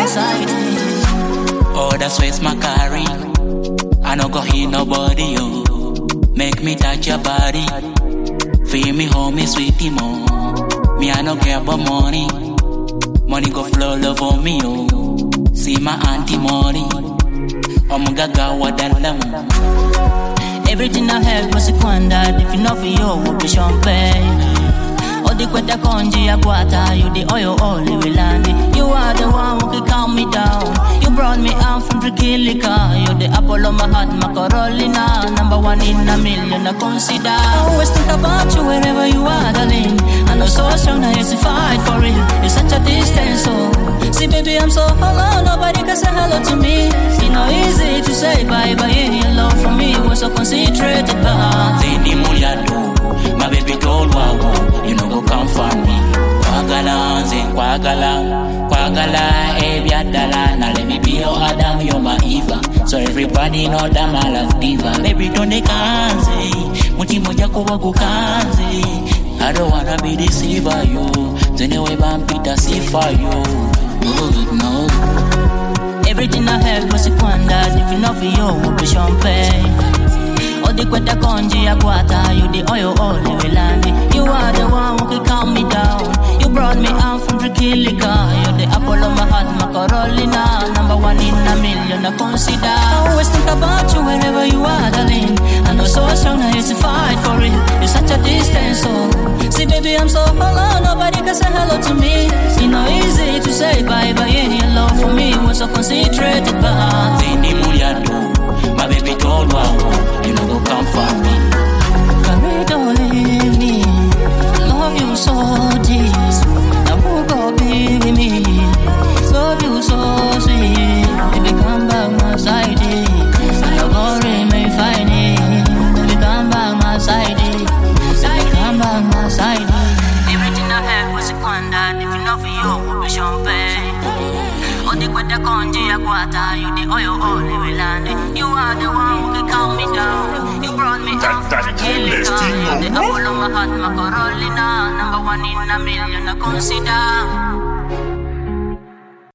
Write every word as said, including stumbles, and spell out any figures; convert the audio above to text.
my side. Oh, that's why it's my carry. I no go hear nobody, yo. Make me touch your body. Feel me, hold me, sweetie, mo. Me, I no care about money. Money go flow love on me, yo. See my auntie money. I'm gaga wadala mo. Everything I had was a quandad. If you know for you, would be champagne. All the quetta conji aguata, you the oil only will land. You are the one who can calm me down. You brought me out from Trikilika. You're the apple of my heart, my Carolina. Number one in a million, I consider. I always think about you wherever you are, darling. I know so strong, I used to fight for it. It's such a distance, so see, baby, I'm so alone. Nobody can say hello to me. It's not easy to say bye bye. Your love for me was so concentrated, but my baby told wow, you know go come for me. Kwagala, zen kwagala, kwagala, ebiadala. Now let me be your Adam, you're my Eva. So everybody know that I love diva. Baby don't they kanze, muti moja kuwa kukanze. I don't wanna be deceiver, yo. Anyway, bampita see for you. No, no. Everything I had was a quandad. If you know for you, would be champagne. All the quetta conji aguata, you the oil only will land. You are the one who can calm me down. You brought me out from Trikilika. You're the apple of my heart, my Carolina. Number one in a million, I consider. I always think about you wherever you are, darling. I know so strong, I used to fight for it. It's such a distance, so see, baby, I'm so alone. Nobody can say hello to me. It's not easy to say bye bye. Your love for me was so concentrated, but my baby told wow, you know go come for me. Carry, don't leave me. Love you so deep. Now who go be with me? Love you so sweet. Baby, come back my side. Your glory may find it. Baby, come back my side. Baby, come back my side. Everything I had was a quandad. If you know for you, would be champagne. All the quetta conji aguata, you the oil only will land. You are the one who can calm me down. You brought me out from Trikilika. The apple of my heart, my Carolina. Number one in a million, I consider.